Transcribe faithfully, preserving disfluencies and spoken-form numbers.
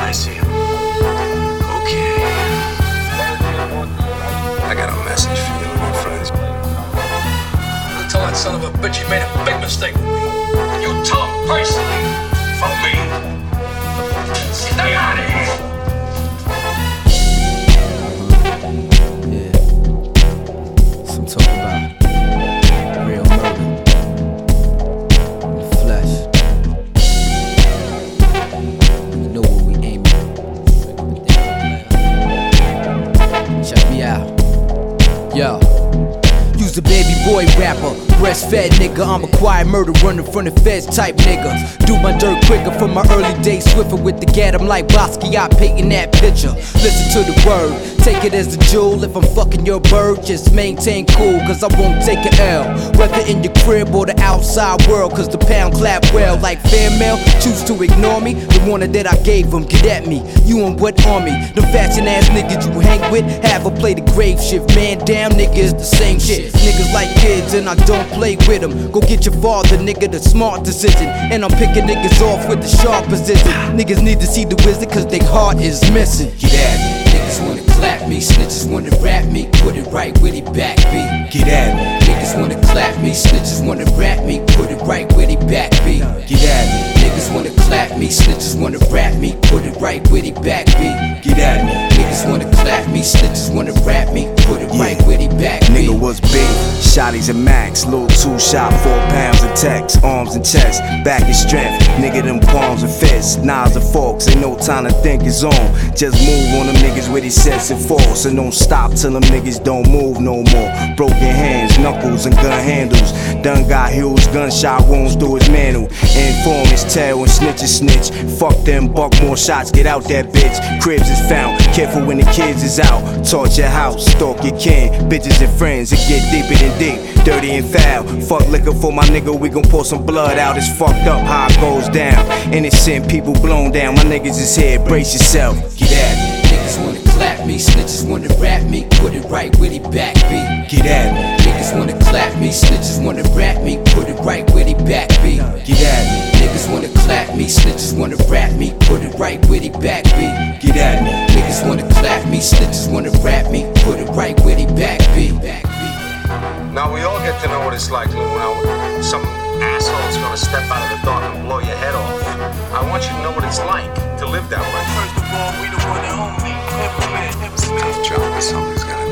I see him. Okay. I got a message for you, my friends. Tell that son of a bitch he made a big mistake with me. And you tell him personally from me. Stay out of here. Yeah. Some talk about real murder in the flesh. You know what we aim at. Check me out. Yo. Use a baby boy rapper, breastfed nigga. I'm a quiet murder running from the feds type nigga. Do my dirt quicker from my early days, swifter with the gat. I'm like Basquiat painting that picture. Listen to the word, take it as a jewel. If I'm fucking your bird, just maintain cool, cause I won't take an L. Whether in your crib or the outside world, cause the pound clap well. Like fan mail, choose to ignore me. The warning that I gave them, get at me. You on what army? The fashion ass niggas you hang with, have a play the grave shift. Man down nigga is the same shit. Niggas like kids and I don't play with them. Go get your father, nigga, the smart decision. And I'm picking niggas off with the sharp position. Niggas need to see the wizard cause their heart is missing. Get at me. Niggas wanna clap me, snitches wanna rap me. Put it right where they back be. Get at me. Niggas wanna clap me, snitches wanna rap me. Put it right where they back be. Get at me. Niggas wanna clap me, snitches wanna rap me. Put it right where they back be. Get at me. Niggas wanna clap me, snitches wanna rap me. Put it right where they back be. Nigga was big, shotties and max, little two shot, four pounds of text, arms and chest, back and strength. Nigga them palms and fists, knives and forks, ain't no time to think it's on. Just move on them niggas where they sets and falls, and don't stop till them niggas don't move no more. Broken hands, knuckles and gun handles. Done got huge gunshot wounds through his mantle. Inform his tail and snitch is snitch. Fuck them, buck more shots, get out that bitch. Cribs is found, careful when the kids is out. Torch your house, stalk your kin, bitches and friends, it get deeper than deep, dirty and foul. Fuck liquor for my nigga, we gon' pour some blood out. It's fucked up how it goes down. Innocent people blown down, my niggas is here, brace yourself. Get at me. Niggas wanna clap me, snitches wanna rap me. Put it right where they back be. Get at me. Niggas wanna clap me, snitches wanna rap me. Put it right where they back be. Get at me. Niggas wanna clap me, snitches wanna rap me. Put it right where they back be. Get at me. Niggas wanna clap me, snitches wanna rap me. Put it right where they back be. Now we all get to know what it's like, Lou. Now some asshole's gonna step out of the dark and blow your head off. I want you to know what it's like to live that way. First of all, we the one that own me. It's a tough job, but somebody's gotta